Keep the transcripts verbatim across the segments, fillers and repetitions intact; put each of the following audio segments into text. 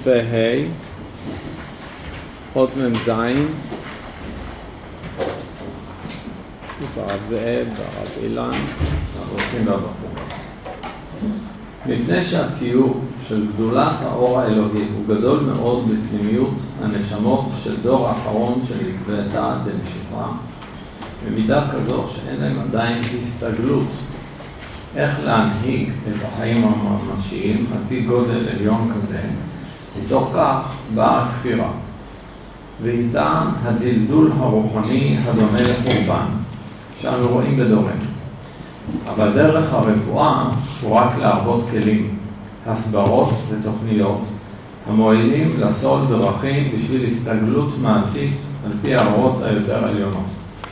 ה' אות מ"ז ברב זאב, ברב אילן, הולכים והבחור. מפני שהציור של גדולת האור האלוהי הוא גדול מאוד בפנימיות הנשמות של דור האחרון של נקבעתה דמשיכה, במידה כזו שאין להם עדיין הסתגלות איך להנהיג את החיים הממשיים על פי גודל עליון כזה, מתוך כך באה הכפירה, ואיתה הדלדול הרוחני הדומה לחורבן שאנו רואים בדורנו. אבל דרך הרפואה הוא רק להרבות כלים, הסברות ותוכניות המועילים לסול דרכים בשביל הסתגלות מעשית על פי האורות היותר עליונות.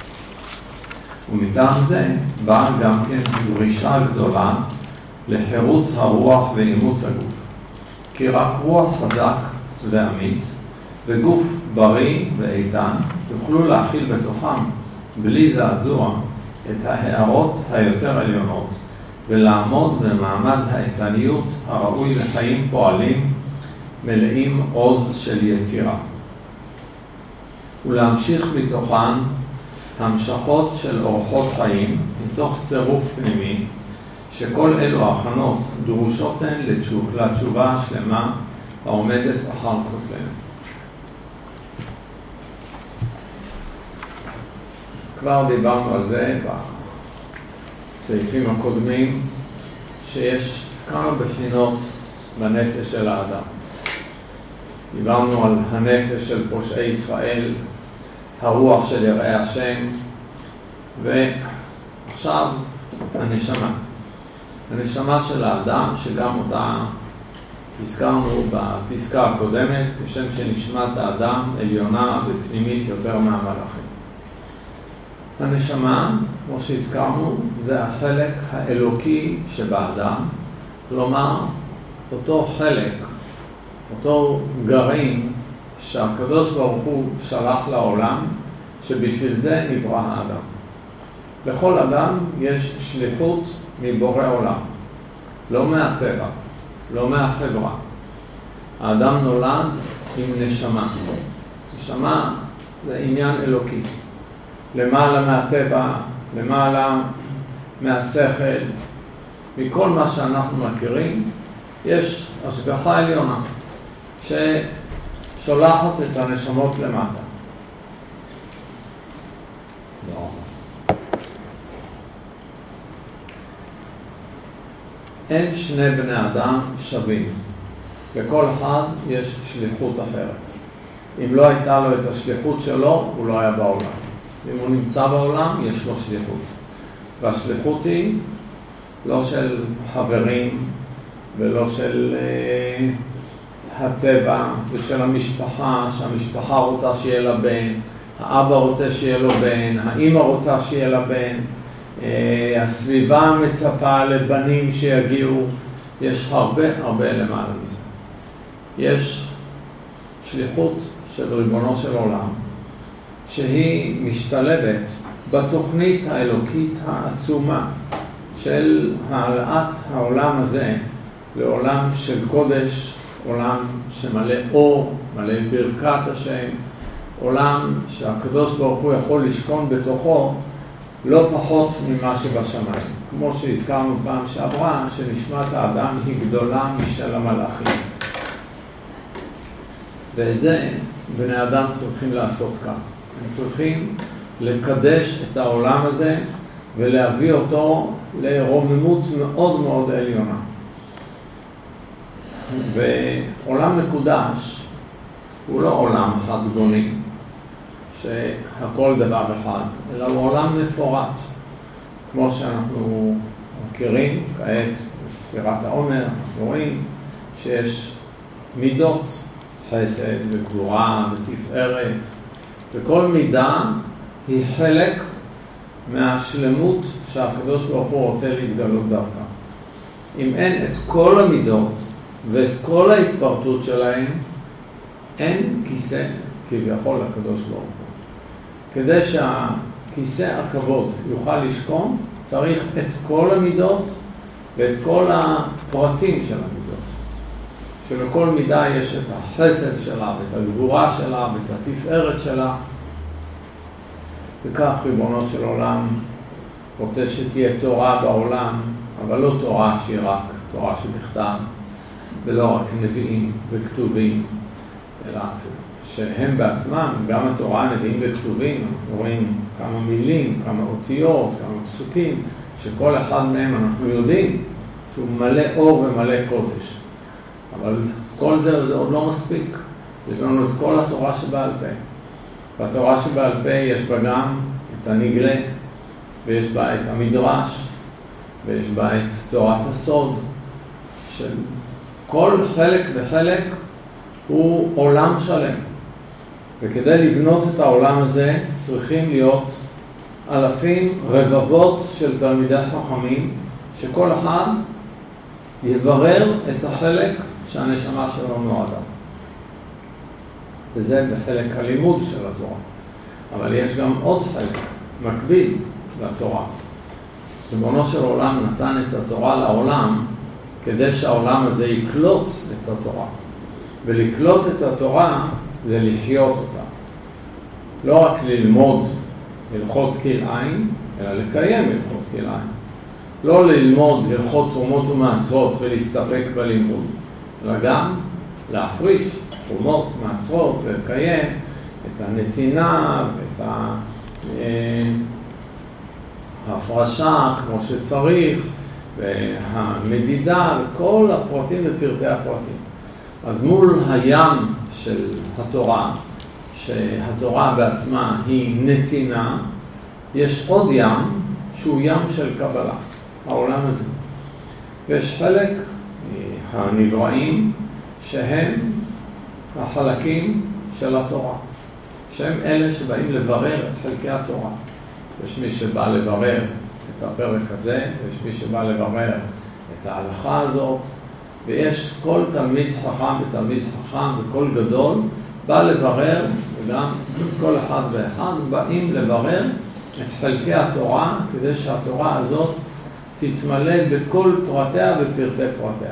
ומטעם זה באה גם כן דרישה גדולה לחירות הרוח ואימוץ הגוף. כי רק רוח חזק ואמיץ וגוף בריא ואיתן יוכלו להכיל בתוכם בלי זעזוע את ההערות היותר עליונות ולעמוד במעמד האיתניות הראוי לחיים פועלים מלאים עוז של יצירה. ולהמשיך בתוכן המשכות של אורחות חיים מתוך צירוף פנימי שכל אלו הכנות דרושות הן לתשובה, לתשובה השלמה העומדת אחר כותלנו. כבר דיברנו על זה בסעיפים הקודמים שיש כמה בחינות בנפש של האדם. דיברנו על הנפש של פושעי ישראל, הרוח של יראי השם, ועכשיו הנשמה. הנשמה של האדם, שגם אותה הזכרנו בפסקה הקודמת, בשם שנשמת האדם עליונה ופנימית יותר מהמלאכים. הנשמה, כמו שהזכרנו, זה החלק האלוקי שבאדם, כלומר, אותו חלק, אותו גרעין שהקדוש ברוך הוא שלח לעולם, שבשביל זה נברא האדם. לכל אדם יש שליחות מבורא עולם, לא מהטבע, לא מהחברה. האדם נולד עם נשמה. נשמה זה עניין אלוקי. למעלה מהטבע, למעלה מהשכל, מכל מה שאנחנו מכירים, יש השגחה עליונה ששולחת את הנשמות למטה. לא. אין שני בני אדם שווים. לכל אחד יש שליחות אחרת. אם לא הייתה לו את השליחות שלו, הוא לא היה בעולם. אם הוא נמצא בעולם, יש לו שליחות. והשליחות היא לא של חברים ולא של אה, הטבע ושל המשפחה, שהמשפחה רוצה שיהיה לה בן, האבא רוצה שיהיה לו בן, האמא רוצה שיהיה לה בן, אה, הסביבה מצפה לבנים שיגיעו. יש הרבה הרבה למעלה מזה. יש שליחות של ריבונו של עולם, שהיא משתלבת בתוכנית האלוקית העצומה של העלאת העולם הזה לעולם של קודש, עולם שמלא אור, מלא ברכת השם, עולם שהקדוש ברוך הוא יכול לשכון בתוכו לא פחות ממה שבשמיים. כמו שהזכרנו פעם שעברה, שנשמת האדם היא גדולה משל המלאכים. ואת זה בני אדם צריכים לעשות כאן. הם צריכים לקדש את העולם הזה ולהביא אותו לרוממות מאוד מאוד עליונה. ועולם מקודש הוא לא עולם חד גוני שהכל דבר אחד, אלא הוא עולם מפורט. כמו שאנחנו מכירים כעת בספירת העומר, אנחנו רואים שיש מידות, חסד וגבורה ותפארת, וכל מידה היא חלק מהשלמות שהקדוש ברוך הוא רוצה להתגלות דרכה. אם אין את כל המידות ואת כל ההתפרטות שלהם, אין כיסא כביכול לקדוש ברוך הוא. כדי שהכיסא הכבוד יוכל לשכון, צריך את כל המידות ואת כל הפרטים של המידות. שלכל מידה יש את החסד שלה, ואת הגבורה שלה, ואת התפארת שלה. וכך ריבונו של עולם רוצה שתהיה תורה בעולם, אבל לא תורה שהיא רק תורה שבכתב, ולא רק נביאים וכתובים, אלא שהם בעצמם, גם התורה, נביאים וכתובים, אנחנו רואים כמה מילים, כמה אותיות, כמה פסוקים, שכל אחד מהם אנחנו יודעים שהוא מלא אור ומלא קודש. אבל כל זה, זה עוד לא מספיק. יש לנו את כל התורה שבעל פה. והתורה שבעל פה יש בה גם את הנגלה, ויש בה את המדרש, ויש בה את תורת הסוד, של כל חלק וחלק הוא עולם שלם. וכדי לבנות את העולם הזה צריכים להיות אלפים, רבבות של תלמידי חכמים, שכל אחד יברר את החלק שהנשמה שלו נועדה. וזה בחלק הלימוד של התורה. אבל יש גם עוד חלק, מקביל לתורה. ריבונו של עולם נתן את התורה לעולם, כדי שהעולם הזה יקלוט את התורה. ולקלוט את התורה זה לחיות אותה. לא רק ללמוד הלכות כלאיים, אלא לקיים הלכות כלאיים. לא ללמוד הלכות תרומות ומעשרות ולהסתפק בלימוד, אלא גם להפריש תרומות, מעשרות, ולקיים את הנתינה ואת ההפרשה כמו שצריך, והמדידה וכל הפרטים ופרטי הפרטים. אז מול הים של התורה, שהתורה בעצמה היא נתינה, יש עוד ים שהוא ים של קבלה, העולם הזה. ויש חלק הנבראים שהם החלקים של התורה, שהם אלה שבאים לברר את חלקי התורה. יש מי שבא לברר את הפרק הזה, ויש מי שבא לברר את ההלכה הזאת, ויש כל תלמיד חכם ותלמיד חכם וכל גדול בא לברר, וגם כל אחד ואחד באים לברר את חלקי התורה, כדי שהתורה הזאת תתמלא בכל פרטיה ופרטי פרטיה.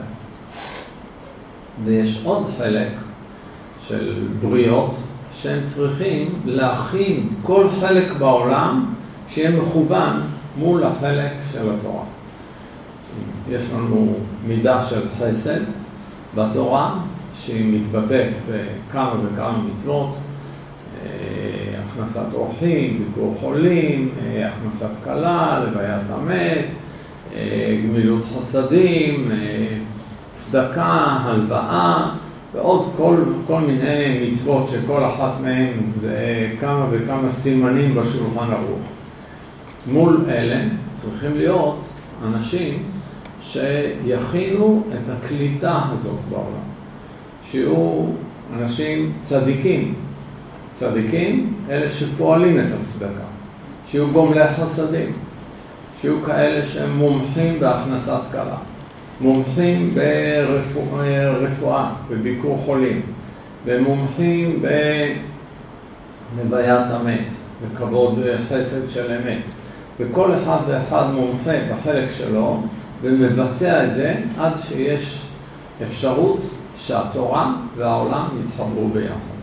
ויש עוד חלק של בריות שהם צריכים להכין כל חלק בעולם שיהיה מכוון מול החלק של התורה. יש לנו מידה של חסד בתורה שהיא מתבטאת בכמה וכמה מצוות, הכנסת אורחים, ביקור חולים, הכנסת כלה, לוויית המת, גמילות חסדים, צדקה, הלוואה, ועוד כל, כל מיני מצוות שכל אחת מהן זה כמה וכמה סימנים בשולחן ערוך. מול אלה צריכים להיות אנשים שיכינו את הקליטה הזאת בעולם. שיהיו אנשים צדיקים. צדיקים, אלה שפועלים את הצדקה. שיהיו גומלי חסדים. שיהיו כאלה שהם מומחים בהכנסת כלה. מומחים ברפואה, בביקור חולים. ומומחים בלוויית המת, בכבוד חסד של אמת. וכל אחד ואחד מומחה בחלק שלו, ומבצע את זה עד שיש אפשרות שהתורה והעולם יתחברו ביחד.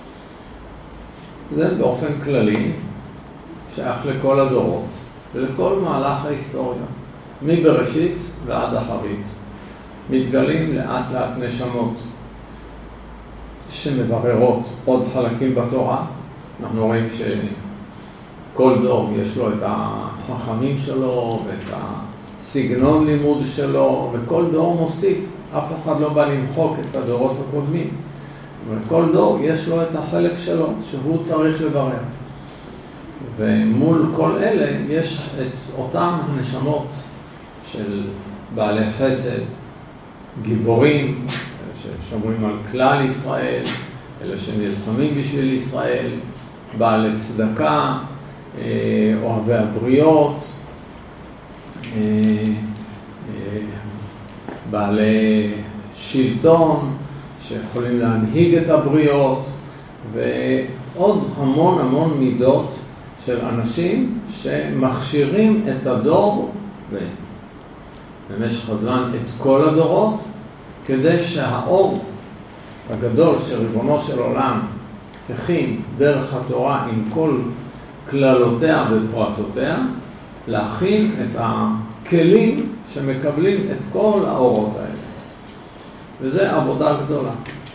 זה באופן כללי שייך לכל הדורות ולכל מהלך ההיסטוריה, מבראשית ועד אחרית. מתגלים לאט לאט נשמות שמבררות עוד חלקים בתורה. אנחנו רואים שכל דור יש לו את החכמים שלו ואת הסגנון לימוד שלו, וכל דור מוסיף. אף אחד לא בא למחוק את הדורות הקודמים. אבל כל דור יש לו את החלק שלו שהוא צריך לברר. ומול כל אלה יש את אותם הנשמות של בעלי חסד, גיבורים, ששומרים על כלל ישראל, אלה שנלחמים בשביל ישראל, בעלי צדקה, אוהבי הבריות, בעלי שלטון שיכולים להנהיג את הבריות, ועוד המון המון מידות של אנשים שמכשירים את הדור במשך הזמן את כל הדורות כדי שהאור הגדול שריבונו של עולם הכין דרך התורה עם כל כללותיה ופרטותיה, להכין את הכלים שמקבלים את כל האורות האלה. וזה עבודה גדולה.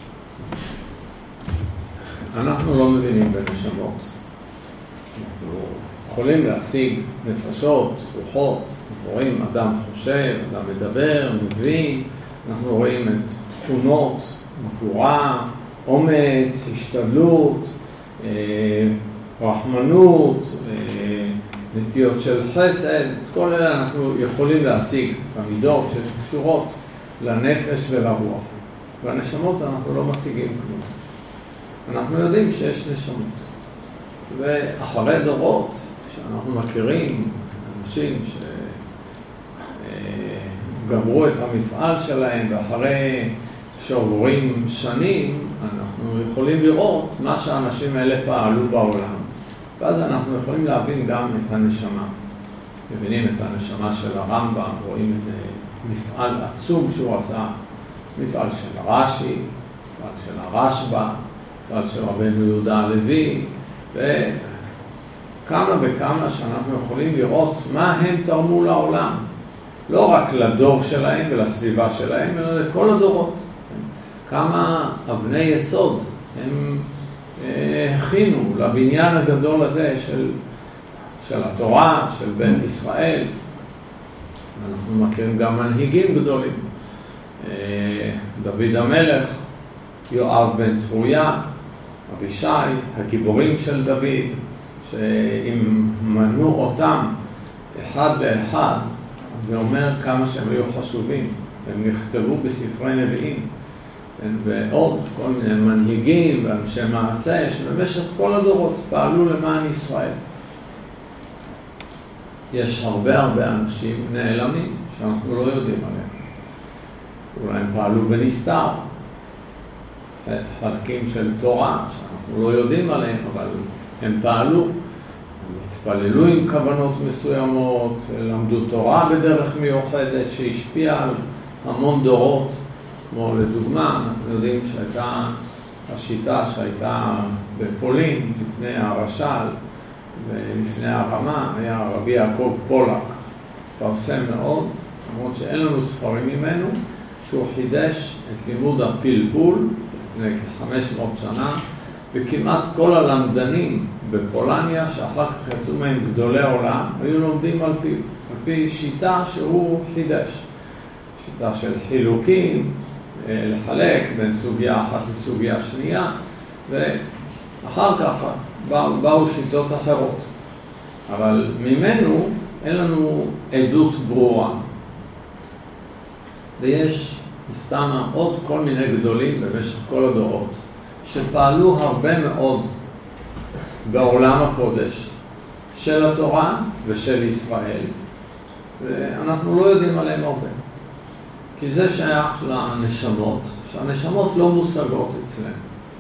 אנחנו לא מבינים בנשמות. אנחנו יכולים להשיג נפשות, רוחות, אנחנו רואים אדם חושב, אדם מדבר, מבין, אנחנו רואים את תכונות, גבורה, אומץ, השתדלות, רחמנות, נטיות של חסד, את כל אלה אנחנו יכולים להשיג במידות שקשורות לנפש ולרוח. והנשמות אנחנו לא משיגים כלום. אנחנו יודעים שיש נשמות. ואחרי דורות, כשאנחנו מכירים אנשים שגמרו את המפעל שלהם, ואחרי שעוברים שנים, אנחנו יכולים לראות מה שהאנשים האלה פעלו בעולם. ואז אנחנו יכולים להבין גם את הנשמה. מבינים את הנשמה של הרמב"ם, רואים איזה מפעל עצום שהוא עשה, מפעל של רש"י, מפעל של הרשב"א, מפעל של רבנו יהודה הלוי, וכמה וכמה שאנחנו יכולים לראות מה הם תרמו לעולם. לא רק לדור שלהם ולסביבה שלהם, אלא לכל הדורות. כמה אבני יסוד הם הכינו לבניין הגדול הזה של, של התורה, של בית ישראל. אנחנו מכירים גם מנהיגים גדולים. דוד המלך, יואב בן צרויה, אבישי, הגיבורים של דוד, שאם מנו אותם אחד לאחד, זה אומר כמה שהם היו חשובים. הם נכתבו בספרי נביאים. ועוד כל מיני מנהיגים ואנשי מעשה שבמשך כל הדורות פעלו למען ישראל. יש הרבה הרבה אנשים נעלמים שאנחנו לא יודעים עליהם. אולי הם פעלו בנסתר, חלקים של תורה שאנחנו לא יודעים עליהם, אבל הם פעלו, הם התפללו עם כוונות מסוימות, למדו תורה בדרך מיוחדת שהשפיעה על המון דורות. כמו לדוגמה, אנחנו יודעים שהייתה השיטה שהייתה בפולין לפני הרש"ל ולפני הרמה, היה רבי יעקב פולק, התפרסם מאוד, למרות שאין לנו ספרים ממנו, שהוא חידש את לימוד הפלפול לפני כ-חמש מאות שנה, וכמעט כל הלמדנים בפולניה, שאחר כך יצאו מהם גדולי עולם, היו לומדים על פי, על פי שיטה שהוא חידש. שיטה של חילוקים, לחלק בין סוגיה אחת לסוגיה שנייה, ואחר כך באו, באו שיטות אחרות. אבל ממנו אין לנו עדות ברורה. ויש מסתמה עוד כל מיני גדולים במשך כל הדורות, שפעלו הרבה מאוד בעולם הקודש של התורה ושל ישראל, ואנחנו לא יודעים עליהם הרבה. כי זה שייך לנשמות, שהנשמות לא מושגות אצלנו.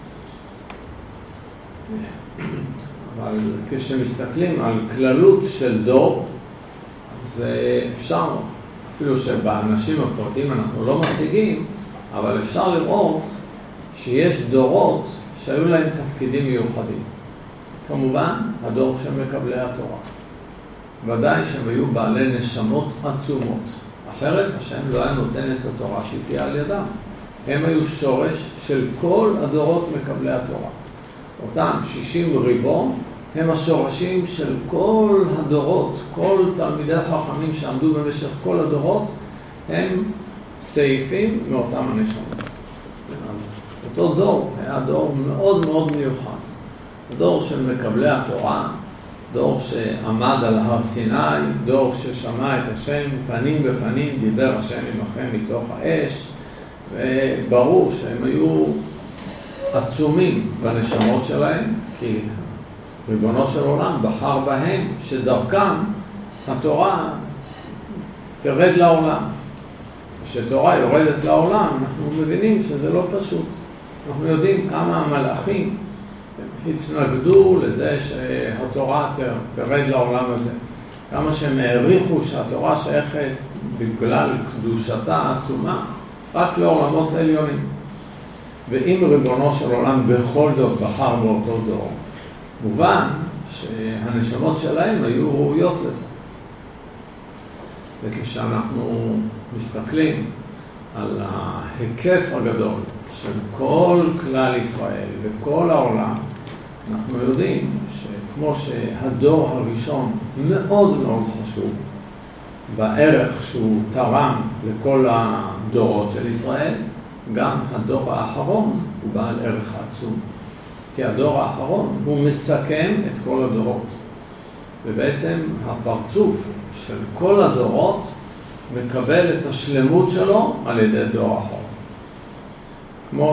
אבל כשמסתכלים על כללות של דור, אז אפשר, אפילו שבאנשים הפרטיים אנחנו לא משיגים, אבל אפשר לראות שיש דורות שהיו להם תפקידים מיוחדים. כמובן, הדור של מקבלי התורה. ודאי שהם היו בעלי נשמות עצומות. אחרת השם לא היה נותן את התורה שהיא תהיה על ידם. הם היו שורש של כל הדורות מקבלי התורה. אותם שישים ריבון הם השורשים של כל הדורות, כל תלמידי החכמים שעמדו במשך כל הדורות, הם סעיפים מאותם הנשמות. אז אותו דור היה דור מאוד מאוד מיוחד. דור של מקבלי התורה, דור שעמד על הר סיני, דור ששמע את השם פנים בפנים, דיבר השם עמכם מתוך האש, וברור שהם היו עצומים בנשמות שלהם, כי ריבונו של עולם בחר בהם שדרכם התורה תרד לעולם. כשתורה יורדת לעולם, אנחנו מבינים שזה לא פשוט. אנחנו יודעים כמה המלאכים התנגדו לזה שהתורה תרד לעולם הזה. כמה שהם העריכו שהתורה שייכת בגלל קדושתה העצומה רק לעולמות עליונים. ואם ריבונו של עולם בכל זאת בחר באותו דור, מובן שהנשמות שלהם היו ראויות לזה. וכשאנחנו מסתכלים על ההיקף הגדול של כל כלל ישראל וכל העולם, אנחנו יודעים שכמו שהדור הראשון מאוד מאוד חשוב בערך שהוא תרם לכל הדורות של ישראל, גם הדור האחרון הוא בעל ערך עצום. כי הדור האחרון הוא מסכם את כל הדורות. ובעצם הפרצוף של כל הדורות מקבל את השלמות שלו על ידי דור אחרון. כמו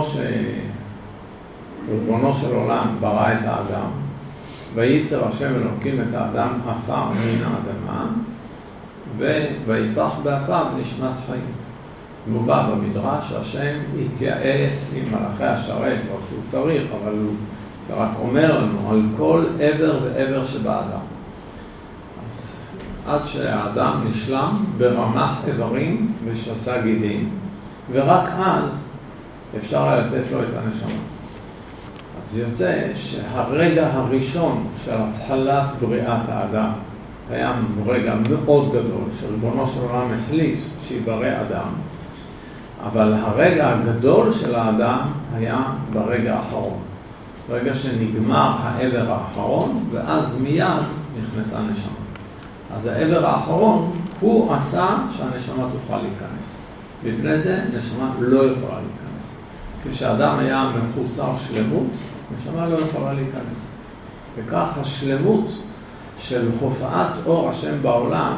שריבונו של עולם ברא את האדם, וייצר השם אלוקים את האדם עפר מן האדמה, ויפח באפיו נשמת חיים. מובא במדרש שהשם התייעץ עם מלאכי השרת, לא שהוא צריך, אבל הוא זה רק אומר לנו על כל עבר ועבר שבאדם. אז עד שהאדם נשלם ברמח איברים ושסה גידים, ורק אז אפשר היה לתת לו את הנשמה. אז יוצא שהרגע הראשון של התחלת בריאת האדם היה רגע מאוד גדול, שריבונו של עולם החליט שיברא אדם, אבל הרגע הגדול של האדם היה ברגע האחרון. ברגע שנגמר העבר האחרון, ואז מיד נכנסה נשמה. אז העבר האחרון הוא עשה שהנשמה תוכל להיכנס. לפני זה נשמה לא יכולה להיכנס. כשאדם היה מחוסר שלמות, נשמה לא יכולה להיכנס. וכך השלמות של הופעת אור השם בעולם,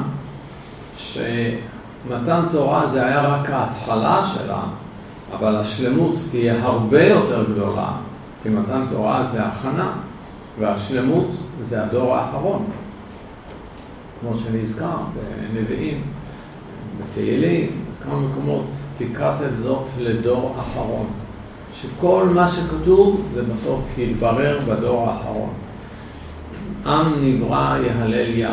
שמתן תורה זה היה רק ההתחלה שלה, אבל השלמות תהיה הרבה יותר גדולה, כי מתן תורה זה הכנה, והשלמות זה הדור האחרון. כמו שנזכר בנביאים, בתהילים, כמה מקומות, תכתב זאת לדור אחרון. שכל מה שכתוב זה בסוף יתברר בדור האחרון. עם נברא יהלל יה.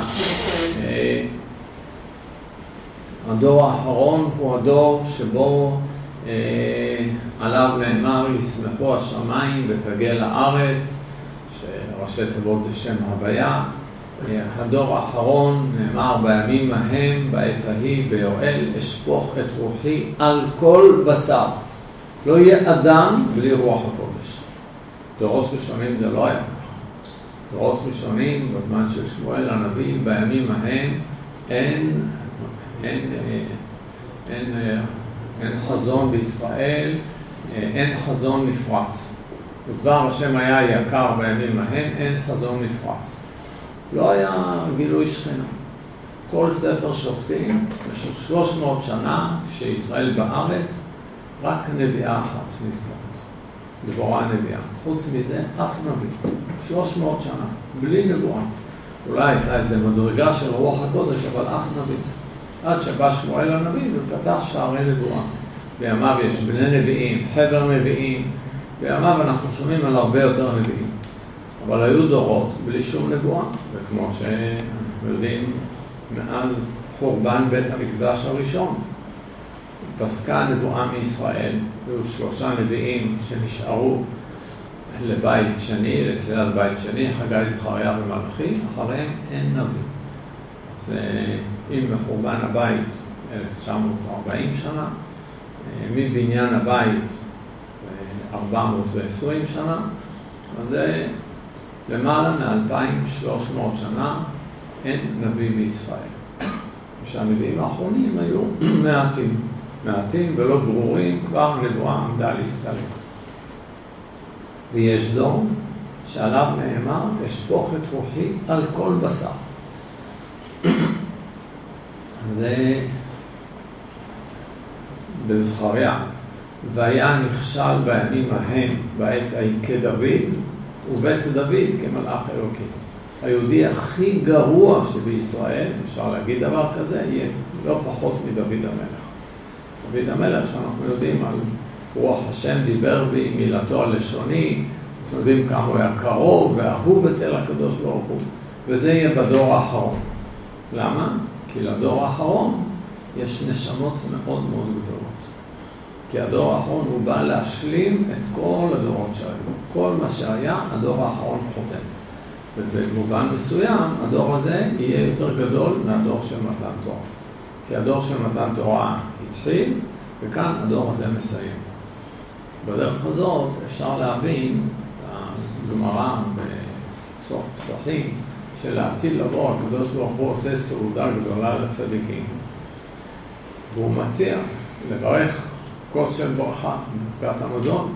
הדור האחרון הוא הדור שבו אה, עליו נאמר ישמחו השמיים ותגל הארץ, שראשי תיבות זה שם הוויה. אה, הדור האחרון נאמר בימים ההם, בעת ההיא, ביואל, אשפוך את רוחי על כל בשר. לא יהיה אדם בלי רוח הקודש. דורות ראשונים זה לא היה ככה. דורות ראשונים, בזמן של שמואל הנביא, בימים ההם, אין, אין, אין, אין, אין חזון בישראל, אין חזון נפרץ. ודבר השם היה יקר בימים ההם, אין חזון נפרץ. לא היה גילוי שכינה. כל ספר שופטים, במשך שלוש מאות שנה, כשישראל בארץ, רק נביאה אחת נזכרת. דבורה הנביאה. חוץ מזה, אף נביא. שלוש מאות שנה, בלי נבואה. אולי הייתה איזו מדרגה של רוח הקודש, אבל אף נביא. עד שבא שמואל הנביא ופתח שערי נבואה. בימיו יש בני נביאים, חבר נביאים. בימיו אנחנו שומעים על הרבה יותר נביאים. אבל היו דורות בלי שום נבואה. וכמו שאנחנו יודעים, מאז חורבן בית המקדש הראשון, פסקה הנבואה מישראל, היו שלושה נביאים שנשארו לבית שני, לתפילת בית שני, חגי, זכריה ומלאכי, אחריהם אין נביא. אז אם בחורבן הבית אלף תשע מאות וארבעים שנה, מבניין הבית ארבע מאות ועשרים שנה, אז זה למעלה מ-אלפיים ושלוש מאות שנה אין נביא בישראל. ושהנביאים האחרונים היו מעטים. מעטים ולא ברורים, כבר הנבואה עמדה להסתלק. ויש דור שעליו נאמר, אשפוך את רוחי על כל בשר. זה בזכריה. והיה נכשל בימים ההם בעת ההיא כדוד, ובית דוד כמלאך אלוקים. היהודי הכי גרוע שבישראל, אפשר להגיד דבר כזה, יהיה לא פחות מדוד המלך. דוד המלך שאנחנו יודעים על רוח השם דיבר בי, מילתו הלשוני, אנחנו יודעים כמה הוא היה קרוב ואהוב אצל הקדוש ברוך הוא, וזה יהיה בדור האחרון. למה? כי לדור האחרון יש נשמות מאוד מאוד גדולות. כי הדור האחרון הוא בא להשלים את כל הדורות שהיו. כל מה שהיה, הדור האחרון חותם. ובמובן מסוים, הדור הזה יהיה יותר גדול מהדור של מתן תורה. כי הדור של מתן תורה התחיל, וכאן הדור הזה מסיים. בדרך הזאת אפשר להבין את הגמרא בסוף פסחים, שלעתיד לבוא הקדוש ברוך הוא עושה סעודה גדולה לצדיקים. והוא מציע לברך כוס של ברכה בברכת המזון,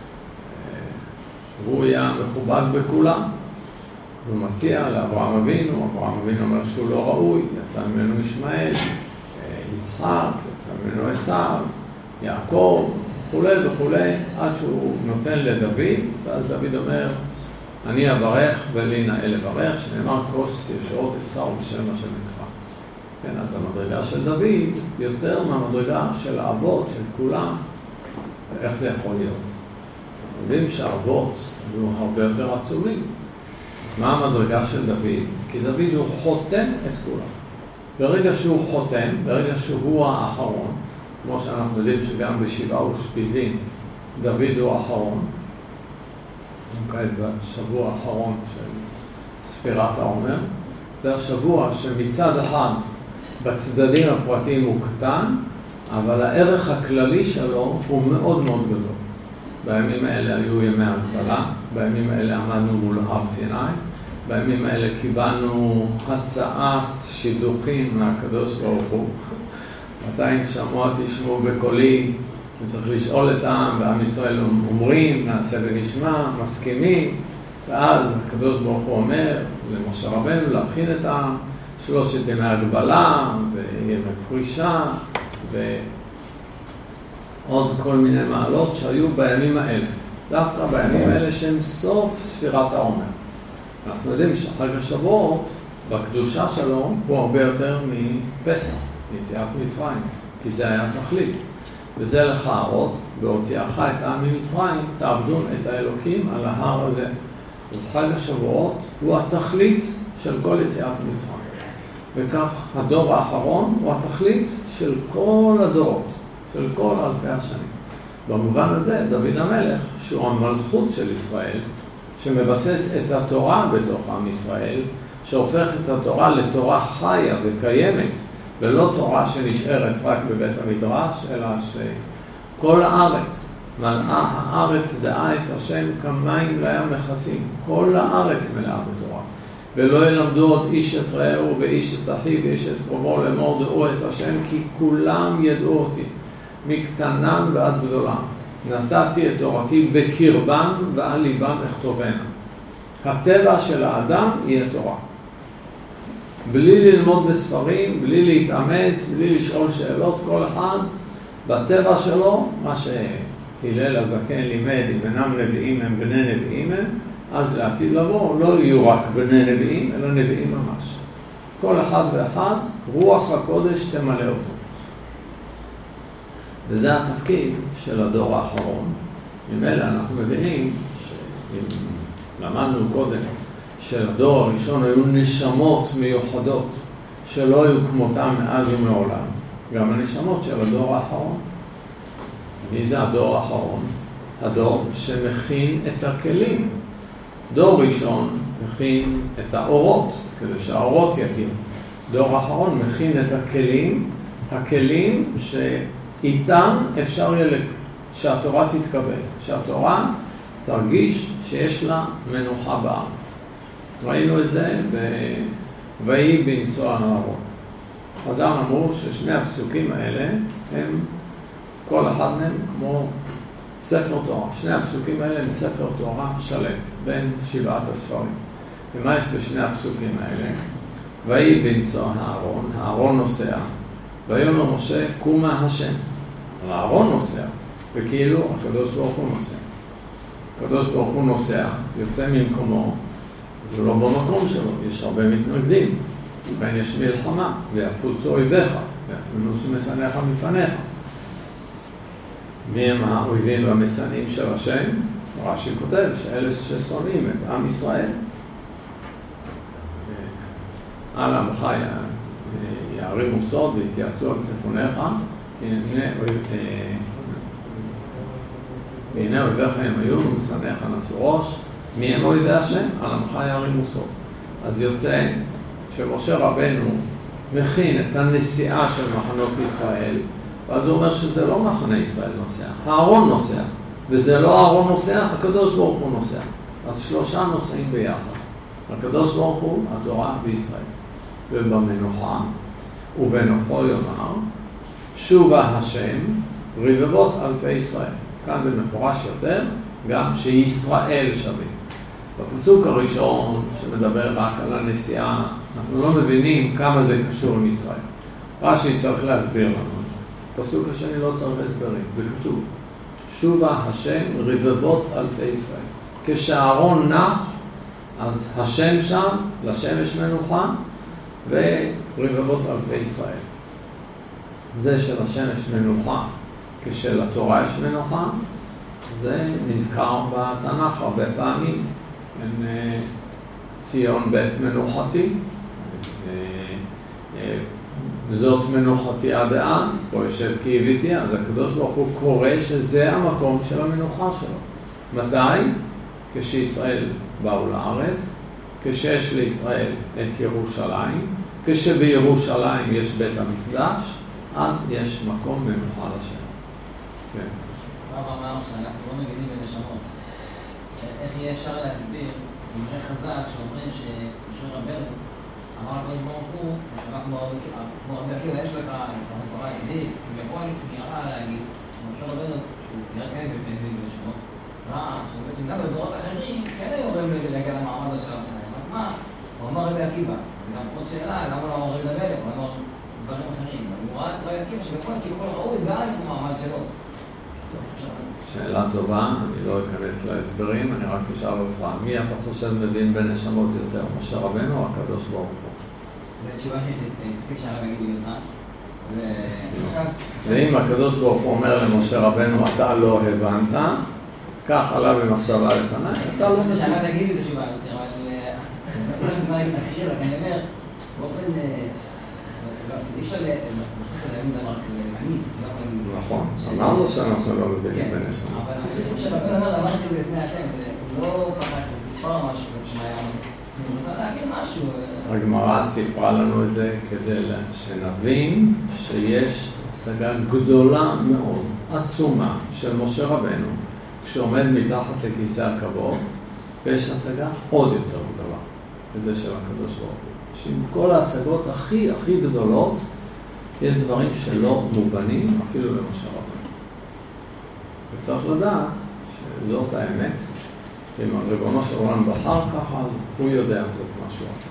שהוא יהיה מכובד בכולם. הוא מציע לאברהם אבינו, אברהם אבינו אומר שהוא לא ראוי, יצא ממנו ישמעאל, יצחק, יצא ממנו עשיו, יעקב, וכולי וכולי, עד שהוא נותן לדוד, ואז דוד אומר, אני אברך ולי נאה לברך, שנאמר כוס ישועות עשיו בשם השם נקרא. כן, אז המדרגה של דוד יותר מהמדרגה של האבות, של כולם, איך זה יכול להיות? אנחנו יודעים שהאבות היו הרבה יותר עצומים. מה המדרגה של דוד? כי דוד הוא חותם את כולם. ברגע שהוא חותם, ברגע שהוא האחרון, כמו שאנחנו יודעים שגם בשבעה ושפיזין, דוד הוא האחרון, כעת בשבוע האחרון של ספירת העומר, זה השבוע שמצד אחד בצדדים הפרטיים הוא קטן, אבל הערך הכללי שלו הוא מאוד מאוד גדול. בימים האלה היו ימי הגבלה, בימים האלה עמדנו מול הר סיני, בימים האלה קיבלנו הצעת שידוכים מהקדוש ברוך הוא. מתי שמוע תשמעו בקולי, צריך לשאול את העם, ועם ישראל אומרים, נעשה ונשמע, מסכימים, ואז הקדוש ברוך הוא אומר למשה רבנו להכין את העם, שלושת ימי הגבלה, וימי פרישה, ועוד כל מיני מעלות שהיו בימים האלה. דווקא בימים האלה שהם סוף ספירת העומר. אנחנו יודעים שחג השבועות, בקדושה שלו, הוא הרבה יותר מפסח, מיציאת מצרים, כי זה היה תכלית. וזה לך האות, בהוציאך את העם ממצרים, תעבדון את האלוקים על ההר הזה. אז חג השבועות הוא התכלית של כל יציאת מצרים. וכך הדור האחרון הוא התכלית של כל הדורות, של כל אלפי השנים. במובן הזה, דוד המלך, שהוא המלכות של ישראל, שמבסס את התורה בתוך עם ישראל, שהופך את התורה לתורה חיה וקיימת, ולא תורה שנשארת רק בבית המדרש, אלא שכל הארץ, מלאה הארץ דעה את השם כמים לים מכסים. כל הארץ מלאה בתורה. ולא ילמדו עוד איש את רעהו ואיש את אחיו ואיש את קרובו לאמור דעו את השם, כי כולם ידעו אותי, מקטנם ועד גדולם. נתתי את תורתי בקרבם ועל ליבם אכתובנה. הטבע של האדם יהיה תורה. בלי ללמוד בספרים, בלי להתאמץ, בלי לשאול שאלות, כל אחד בטבע שלו, מה שהלל הזקן לימד, אם אינם נביאים הם בני נביאים הם, אז לעתיד לבוא לא יהיו רק בני נביאים, אלא נביאים ממש. כל אחד ואחד, רוח הקודש תמלא אותו. וזה התפקיד של הדור האחרון. ממילא אנחנו מבינים, למדנו קודם, שלדור הראשון היו נשמות מיוחדות, שלא היו כמותם מאז ומעולם. גם הנשמות של הדור האחרון. מי זה הדור האחרון? הדור שמכין את הכלים. דור ראשון מכין את האורות, כדי שהאורות יגיעו. דור האחרון מכין את הכלים, הכלים שאיתם אפשר יהיה שהתורה תתקבל, שהתורה תרגיש שיש לה מנוחה בארץ. ראינו את זה ב"ויהי בנסוע אהרון". חז"ל אמרו ששני הפסוקים האלה הם, כל אחד מהם כמו ספר תורה. שני הפסוקים האלה הם ספר תורה שלם, בין שבעת הספרים. ומה יש בשני הפסוקים האלה? ויהי בנסוע אהרון, הארון נוסע, ויאמר משה קומה השם. הארון נוסע, וכאילו הקדוש ברוך הוא נוסע. הקדוש ברוך הוא נוסע, יוצא ממקומו, ולא במקום שלו, יש הרבה מתנגדים. ובן יש מלחמה, ויפוצו אויביך, ויצמנוסו משנאיך מפניך. מי הם האויבים והמשנאים של השם? רש"י כותב שאלה ששונאים את עם ישראל. על עמך יערימו סוד ויתייעצו על צפוניך, כי הנה והנה אויביך הם היו, ומשנאיך נשאו ראש, מי הם אויבי השם? על עמך ירימו סוף. אז יוצא שמשה רבנו מכין את הנסיעה של מחנות ישראל, ואז הוא אומר שזה לא מחנה ישראל נוסע, הארון נוסע, וזה לא הארון נוסע, הקדוש ברוך הוא נוסע. אז שלושה נוסעים ביחד. הקדוש ברוך הוא, התורה בישראל. ובמנוחה, ובנוחו יאמר, שובה השם, רבבות אלפי ישראל. כאן זה מפורש יותר, גם שישראל שווים. בפסוק הראשון, שמדבר רק על הנסיעה, אנחנו לא מבינים כמה זה קשור עם ישראל. רש"י צריך להסביר לנו את זה. בפסוק השני לא צריך הסברים, זה כתוב. שובה השם, רבבות אלפי ישראל. כשהארון נח, אז השם שם, לשם יש מנוחה, ורבבות אלפי ישראל. זה שלשם יש מנוחה, כשלתורה יש מנוחה, זה נזכר בתנ"ך הרבה פעמים. אין ציון בית מנוחתי, זאת מנוחתי עד העם, פה יושב כי הביתי, אז הקדוש ברוך הוא קורא שזה המקום של המנוחה שלו. מתי? כשישראל באו לארץ, כשיש לישראל את ירושלים, כשבירושלים יש בית המקדש, אז יש מקום מנוחה לשם. כן. הרב אמר שאנחנו לא מבינים בנשמות. איך יהיה אפשר להסביר דברי חז"ל שאומרים שמשה רבנו אמר לקדוש ברוך הוא, כמו רבי עקיבא יש לך את התורה היהודית, ויכול נראה להגיד, משה רבנו שהוא נראה כן מבין בנשמות, ראה שבעצם גם בדורות אחרים כן היו רואים להגיע למעמד של המסיים. רק מה? הוא אמר רבי עקיבא, זה גם עוד שאלה, למה לא אמר רבי המלך, הוא אמר דברים אחרים, אבל הוא ראה את רבי עקיבא שבכל כביכול ראוי גם את המעמד שלו. שאלה טובה, אני לא אכנס להסברים, אני רק אשאל אותך, מי אתה חושב מבין בנשמות יותר, משה רבנו או הקדוש ברוך הוא? זו תשובה שצריך שהרב יגיד לי אותה. ואם הקדוש ברוך הוא אומר למשה רבנו, אתה לא הבנת, כך עליו במחשבה לפניי, אתה לא מבין. שהרב יגיד לי את התשובה הזאת, אבל אני לא מבין להכריע, רק אני אומר, באופן, אי אפשר לסכת להבין דבר כזה, אני, נכון, אמרנו שאנחנו לא מבינים בנשמות. אבל אני חושב שרבנו אומר דבר כזה לפני השם, הוא לא ככה לספר משהו בשמיים, הוא רוצה להגיד משהו. הגמרא סיפרה לנו את זה כדי שנבין שיש השגה גדולה מאוד, עצומה, של משה רבנו, כשעומד מתחת לכיסא הכבוד, ויש השגה עוד יותר גדולה, וזה של הקדוש ברוך הוא. שעם כל ההשגות הכי הכי גדולות, יש דברים שלא מובנים אפילו למשה רבנו. וצריך לדעת שזאת האמת. אם ריבונו של עולם בחר ככה, אז הוא יודע טוב מה שהוא עשה.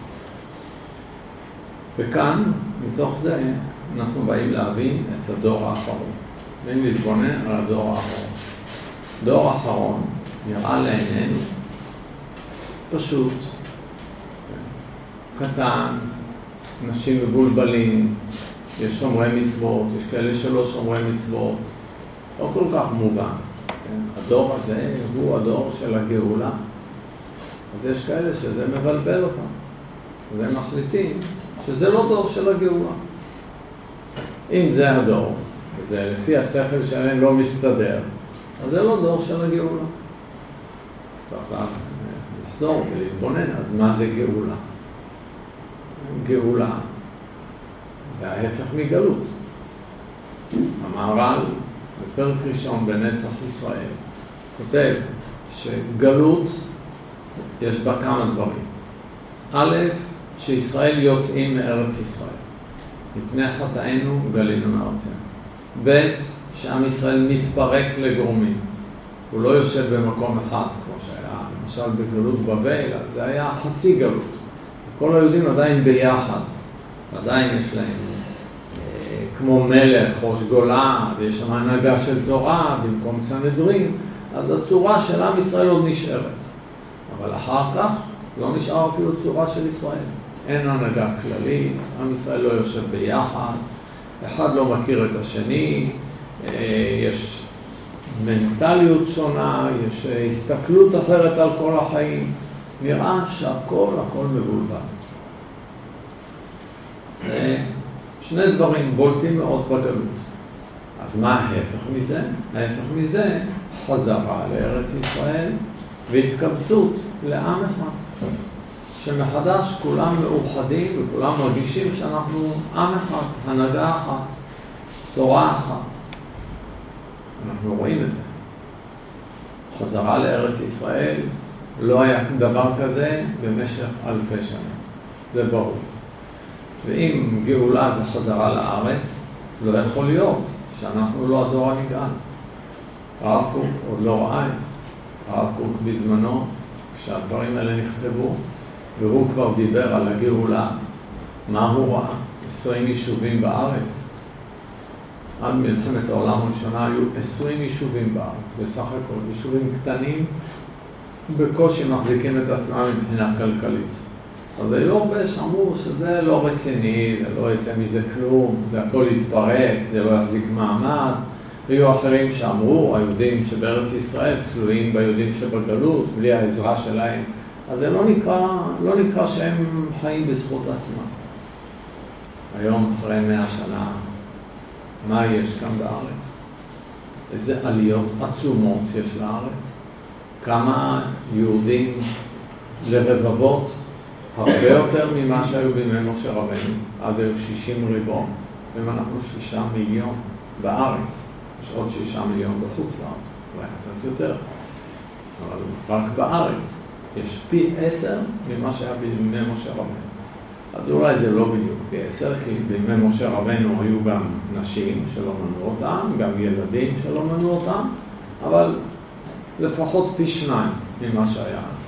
וכאן, מתוך זה, אנחנו באים להבין את הדור האחרון. ואם להתבונן על הדור האחרון. דור האחרון נראה לעינינו פשוט, קטן, אנשים מבולבלים, יש שומרי מצוות, יש כאלה שלא שומרי מצוות, לא כל כך מובן. כן? הדור הזה הוא הדור של הגאולה, אז יש כאלה שזה מבלבל אותם, והם מחליטים שזה לא דור של הגאולה. אם זה הדור, וזה לפי השכל שלהם לא מסתדר, אז זה לא דור של הגאולה. צריך לחזור ולהתבונן, אז מה זה גאולה? גאולה זה ההפך מגלות. המהר"ל בפרק ראשון בנצח ישראל כותב שגלות יש בה כמה דברים. א', שישראל יוצאים מארץ ישראל, מפני חטאינו גלינו מארצנו. ב', שעם ישראל מתפרק לגורמים, הוא לא יושב במקום אחד כמו שהיה למשל בגלות בבל, אז זה היה חצי גלות. כל היהודים עדיין ביחד, עדיין יש להם אה, כמו מלך, ראש גולה, ויש שם הנהגה של תורה במקום סנהדרין, אז הצורה של עם ישראל עוד נשארת. אבל אחר כך לא נשאר אפילו צורה של ישראל. אין הנהגה כללית, עם ישראל לא יושב ביחד, אחד לא מכיר את השני, אה, יש מנטליות שונה, יש הסתכלות אחרת על כל החיים. נראה שהכל, הכל מבולבל. זה שני דברים בולטים מאוד בגלות. אז מה ההפך מזה? ההפך מזה חזרה לארץ ישראל והתקבצות לעם אחד. שמחדש כולם מאוחדים וכולם מרגישים שאנחנו עם אחד, הנהגה אחת, תורה אחת. אנחנו רואים את זה. חזרה לארץ ישראל, לא היה דבר כזה במשך אלפי שנים. זה ברור. ואם גאולה זה חזרה לארץ, לא יכול להיות שאנחנו לא הדור הנגאל. הרב קוק עוד לא ראה את זה. הרב קוק בזמנו, כשהדברים האלה נכתבו, והוא כבר דיבר על הגאולה, מה הוא ראה? עשרים יישובים בארץ. עד מלחמת העולם הראשונה היו עשרים יישובים בארץ, בסך הכל יישובים קטנים, בקושי מחזיקים את עצמם מבחינה כלכלית. אז היו הרבה שאמרו שזה לא רציני, זה לא יצא מזה כלום, זה הכל יתפרק, זה לא יחזיק מעמד. היו אחרים שאמרו, היהודים שבארץ ישראל תלויים ביהודים שבגלות, בלי העזרה שלהם. אז זה לא נקרא, לא נקרא שהם חיים בזכות עצמם. היום, אחרי מאה שנה, מה יש כאן בארץ? איזה עליות עצומות יש לארץ? כמה יהודים לרבבות, הרבה יותר ממה שהיו בימי משה רבנו. אז היו שישים ריבון, ואם אנחנו שישה מיליון בארץ, יש עוד שישה מיליון בחוץ לארץ, אולי קצת יותר, אבל רק בארץ. יש פי עשר ממה שהיה בימי משה רבנו. אז אולי זה לא בדיוק פי עשר, כי בימי משה רבנו היו גם נשים שלא מנעו אותם, גם ילדים שלא מנעו אותם, אבל לפחות פי שניים ממה שהיה אז.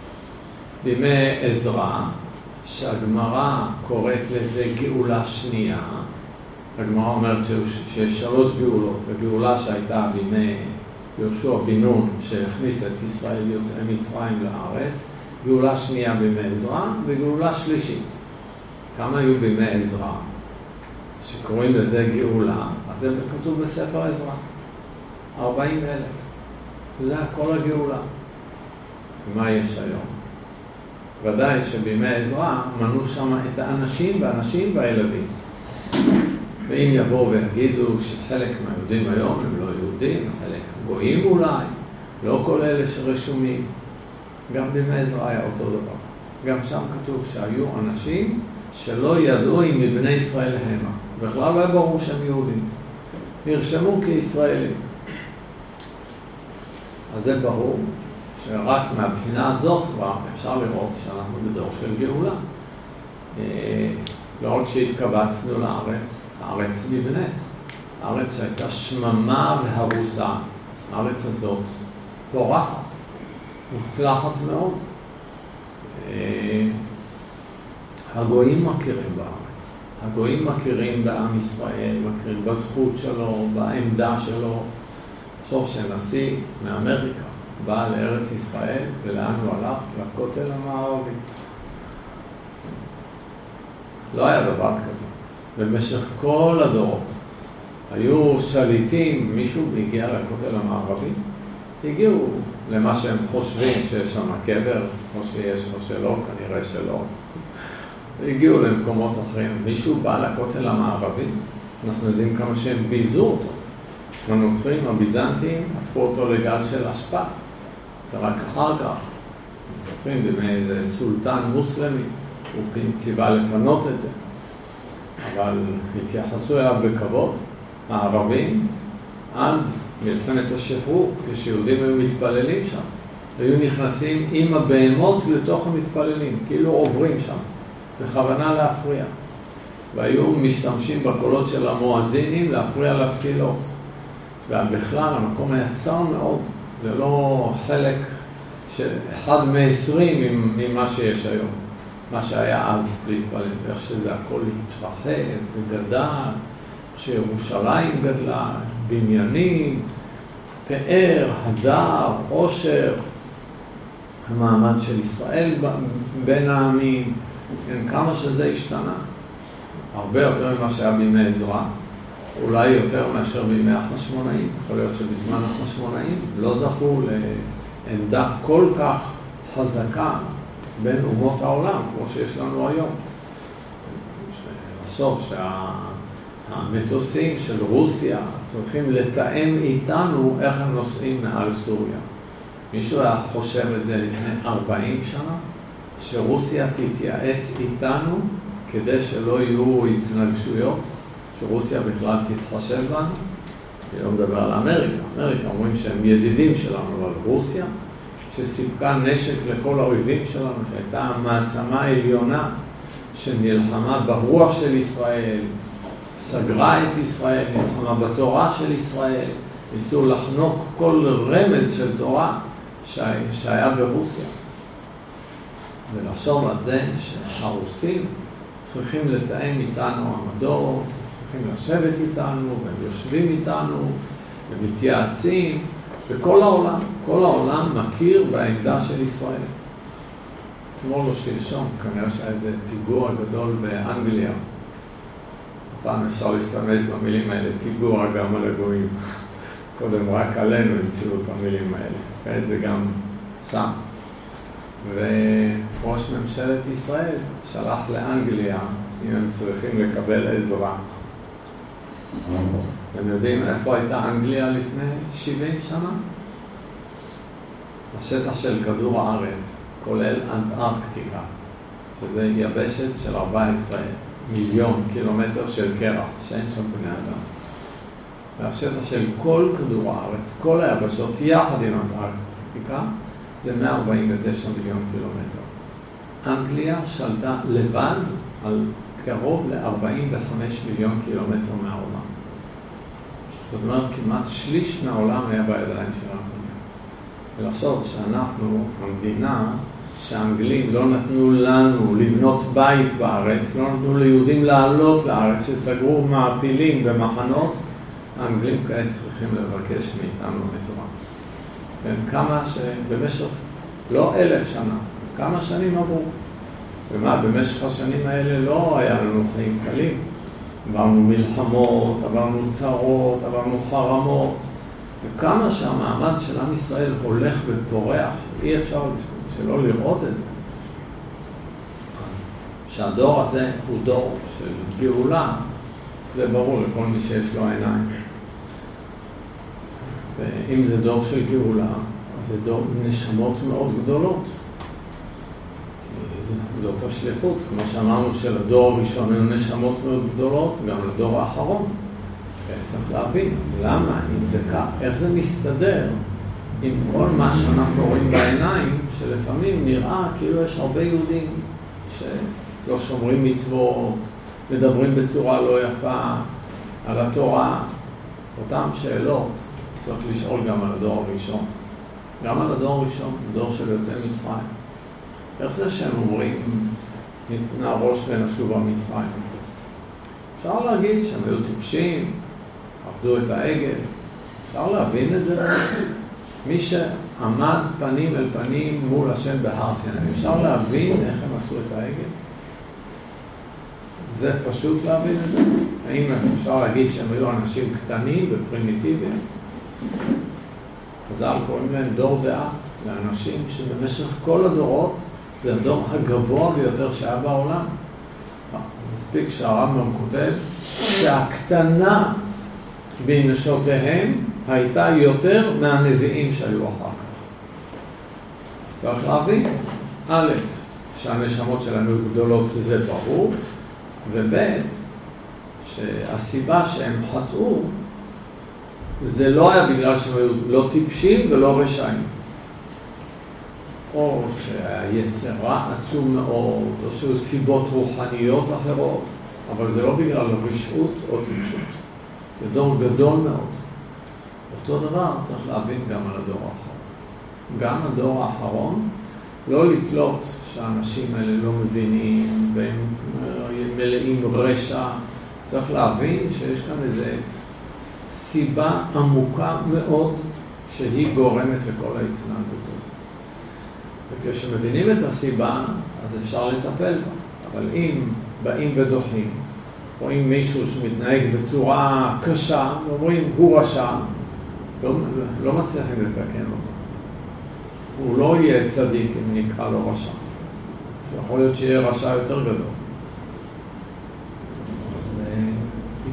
בימי עזרא, שהגמרא קוראת לזה גאולה שנייה, הגמרא אומרת שיש שלוש גאולות. הגאולה שהייתה בימי יהושע בן נון, שהכניס את ישראל יוצאי מצרים לארץ, גאולה שנייה בימי עזרא וגאולה שלישית. כמה היו בימי עזרא שקוראים לזה גאולה? אז זה כתוב בספר עזרא, ארבעים אלף. וזה כל הגאולה. ומה יש היום? ודאי שבימי עזרא מנו שם את האנשים והאנשים והילדים. ואם יבואו ויגידו שחלק מהיהודים היום הם לא יהודים, חלק גויים אולי, לא כל אלה שרשומים, גם בימי עזרא היה אותו דבר. גם שם כתוב שהיו אנשים שלא ידעו אם מבני ישראל המה. בכלל לא היה ברור שהם יהודים. נרשמו כישראלים. אז זה ברור שרק מהבחינה הזאת כבר אפשר לראות שאנחנו בדור של גאולה. לא רק שהתקבצנו לארץ, הארץ נבנית. הארץ שהייתה שממה והרוסה. הארץ הזאת פורחת, מוצלחת מאוד. הגויים מכירים בארץ. הגויים מכירים בעם ישראל, מכירים בזכות שלו, בעמדה שלו. חשוב שנשיא מאמריקה בא לארץ ישראל, ולאן הוא הלך? לכותל המערבי. לא היה דבר כזה. במשך כל הדורות היו שליטים, מישהו הגיע לכותל המערבי, הגיעו למה שהם חושבים שיש שם קבר, או שיש או שלא, כנראה שלא. הגיעו למקומות אחרים. מישהו בא לכותל המערבי, אנחנו יודעים כמה שהם ביזו אותו. הנוצרים, הביזנטים, הפכו אותו לגל של השפעה. ורק אחר כך, מספרים בימי איזה סולטן מוסלמי, הוא ציווה לפנות את זה. אבל התייחסו אליו בכבוד. הערבים, עד מלחמת השחרור, כשיהודים היו מתפללים שם, היו נכנסים עם הבהמות לתוך המתפללים, כאילו עוברים שם, בכוונה להפריע. והיו משתמשים בקולות של המואזינים להפריע לתפילות. ובכלל המקום היה צר מאוד, זה לא חלק אחד מעשרים ממה שיש היום, מה שהיה אז להתפלל, איך שזה הכל התרחב וגדל, שירושלים גדלה, בניינים, פאר, הדר, עושר, המעמד של ישראל בין העמים, כמה שזה השתנה. הרבה יותר ממה שהיה בימי עזרא, אולי יותר מאשר בימי החשמונאים. יכול להיות שבזמן החשמונאים לא זכו לעמדה כל כך חזקה בין אומות העולם, כמו שיש לנו היום. לחשוב המטוסים של רוסיה צריכים לתאם איתנו איך הם נוסעים מעל סוריה. מישהו היה חושב את זה לפני ארבעים שנה? שרוסיה תתייעץ איתנו כדי שלא יהיו התנגשויות, שרוסיה בכלל תתחשב בנו. אני לא מדבר על אמריקה. אמריקה אומרים שהם ידידים שלנו, אבל רוסיה, שסיפקה נשק לכל האויבים שלנו, שהייתה המעצמה העליונה שנלחמה ברוח של ישראל, סגרה את ישראל, נלחמה בתורה של ישראל, ניסו לחנוק כל רמז של תורה שהיה ברוסיה. ולחשוב על זה שהרוסים צריכים לתאם איתנו עמדות, צריכים לשבת איתנו, והם יושבים איתנו, ומתייעצים, וכל העולם, כל העולם מכיר בעמדה של ישראל. אתמול או שלשום, כנראה שהיה איזה פיגוע גדול באנגליה. פעם אפשר להשתמש במילים האלה, פיגוע גם על הגויים. קודם רק עלינו המציאו את המילים האלה, כעת זה גם שם. וראש ממשלת ישראל שלח לאנגליה אם הם צריכים לקבל עזרה. אתם יודעים איפה הייתה אנגליה לפני שבעים שנה? השטח של כדור הארץ, כולל אנטארקטיקה, שזה יבשת של ארבעה עשר מיליון קילומטר של קרח, שאין שם בני אדם. והשטח של כל כדור הארץ, כל היבשות, יחד עם אנטארקטיקה, זה מאה ארבעים ותשע מיליון קילומטר. אנגליה שלטה לבד על קרוב ל-ארבעים וחמישה מיליון קילומטר מהעולם. זאת אומרת, כמעט שליש מהעולם היה בידיים של אנגליה. ולחשוב שאנחנו, המדינה, שהאנגלים לא נתנו לנו לבנות בית בארץ, לא נתנו ליהודים לעלות לארץ, שסגרו מעפילים במחנות, האנגלים כעת צריכים לבקש מאיתנו עזרה. כמה שבמשך, לא אלף שנה, כמה שנים עברו. ומה, במשך השנים האלה לא היה לנו חיים קלים. עברנו מלחמות, עברנו צרות, עברנו חרמות. וכמה שהמעמד של עם ישראל הולך ופורח, אי אפשר שלא לראות את זה. אז שהדור הזה הוא דור של גאולה, זה ברור לכל מי שיש לו עיניים. ואם זה דור של גאולה, אז זה דור עם נשמות מאוד גדולות. זאת השליחות, כמו שאמרנו שלדור הראשון היו נשמות מאוד גדולות, גם לדור האחרון. אז כאלה צריך להבין, אז למה, אם זה כך, איך זה מסתדר עם כל מה שאנחנו רואים בעיניים, שלפעמים נראה כאילו יש הרבה יהודים שלא שומרים מצוות, מדברים בצורה לא יפה על התורה, אותם שאלות צריך לשאול גם על הדור הראשון. גם על הדור הראשון, דור של יוצאי מצרים. איך זה שהם אומרים, נערוש ונשובה מצרים? אפשר להגיד שהם היו טיפשים, עבדו את העגל. אפשר להבין את זה? מי שעמד פנים אל פנים מול השם בהר סיני, אפשר להבין איך הם עשו את העגל? זה פשוט להבין את זה? האם אפשר להגיד שהם היו אנשים קטנים ופרימיטיביים? חז"ל קוראים להם דור דעה, לאנשים שבמשך כל הדורות זה הדור הגבוה ביותר שהיה בעולם. מספיק שהרמב"ם כותב שהקטנה בנשותיהם הייתה יותר מהנביאים שהיו אחר כך. אז צריך להבין, א', שהנשמות שלנו גדולות זה ברור, וב', שהסיבה שהם חטאו זה לא היה בגלל שהם היו לא טיפשים ולא רשעים. או שהיצר רע עצום מאוד, או שהיו סיבות רוחניות אחרות, אבל זה לא בגלל רשעות או טיפשות. זה דור גדול מאוד. אותו דבר צריך להבין גם על הדור האחרון. גם הדור האחרון, לא לתלות שהאנשים האלה לא מבינים, והם מלאים רשע. צריך להבין שיש כאן איזה סיבה עמוקה מאוד שהיא גורמת לכל ההתנהגות הזאת. וכשמבינים את הסיבה, אז אפשר לטפל בה. אבל אם באים ודוחים, או אם מישהו שמתנהג בצורה קשה, אומרים, הוא רשע, לא, לא מצליחים לתקן אותו. הוא לא יהיה צדיק אם נקרא לו רשע. יכול להיות שיהיה רשע יותר גדול. אז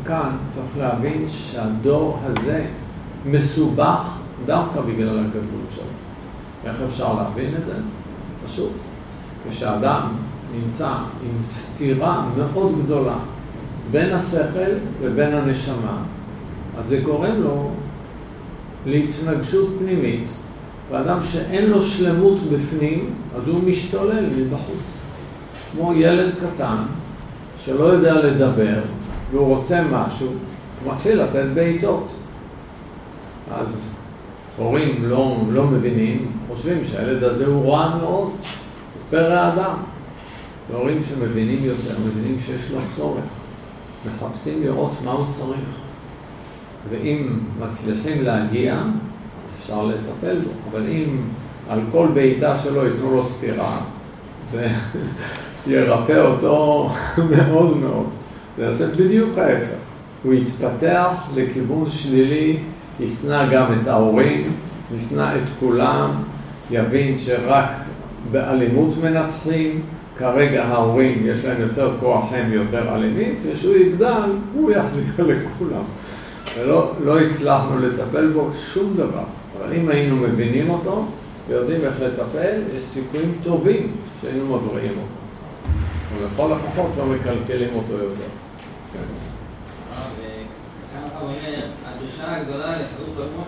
כאן צריך להבין שהדור הזה מסובך דווקא בגלל הגדלות שלו. איך אפשר להבין את זה? פשוט. כשאדם נמצא עם סתירה מאוד גדולה בין השכל ובין הנשמה, אז זה גורם לו להתנגשות פנימית, ואדם שאין לו שלמות בפנים, אז הוא משתולל מבחוץ. כמו ילד קטן שלא יודע לדבר והוא רוצה משהו, הוא מתחיל לתת בעיטות. אז הורים לא, לא מבינים, חושבים שהילד הזה הוא רע מאוד, הוא פרא אדם. והורים שמבינים יותר, מבינים שיש לו צורך, מחפשים לראות מה הוא צריך. ואם מצליחים להגיע, אז אפשר לטפל בו. אבל אם על כל בעיטה שלו ייתנו לו סתירה, זה ירפא אותו מאוד מאוד. זה יעשה בדיוק ההפך. הוא יתפתח לכיוון שלילי, ישנא גם את ההורים, ישנא את כולם, יבין שרק באלימות מנצחים, כרגע ההורים יש להם יותר כוח, הם יותר אלימים, כשהוא יגדל, הוא יחזיק לכולם. ולא לא הצלחנו לטפל בו שום דבר. אבל אם היינו מבינים אותו, ויודעים איך לטפל, יש סיכויים טובים שהיינו מבריאים אותו. ולכל הפחות לא מקלקלים אותו יותר. כן. וכאן אתה אומר, הדרישה הגדולה לחירות המוח,